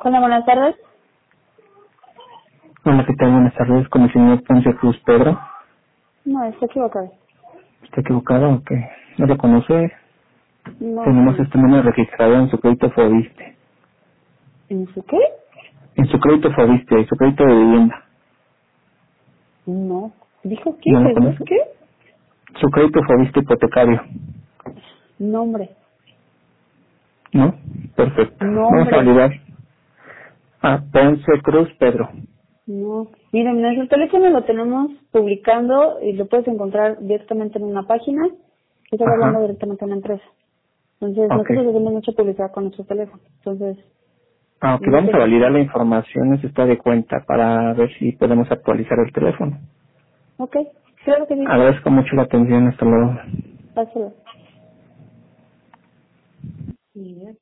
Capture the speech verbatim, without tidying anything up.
Hola, buenas tardes. Hola, ¿qué tal? Buenas tardes, con el señor Ponce Cruz Pedro. No, está equivocado. ¿Está equivocado o qué? ¿No lo conoce? No, Tenemos señor. este número registrado en su crédito Fobiste. ¿En su qué? En su crédito Fobiste, en su crédito de vivienda. No. ¿Dijo qué? ¿No lo ¿Jesús conoce? qué? Su crédito Fobiste hipotecario. Nombre. ¿No? Perfecto. Vamos a Nombre. validar a Ponce Cruz Pedro. No. Miren, nuestro teléfono lo tenemos publicando y lo puedes encontrar directamente en una página que está hablando Ajá. directamente a una empresa. Entonces, Ok. nosotros hacemos mucha publicidad con nuestro teléfono. Entonces, Ah, ok, no vamos a sé. validar la información, eso está de cuenta, para ver si podemos actualizar el teléfono. Ok, claro que sí. Agradezco mucho la atención, hasta luego. Pásalo. Bien.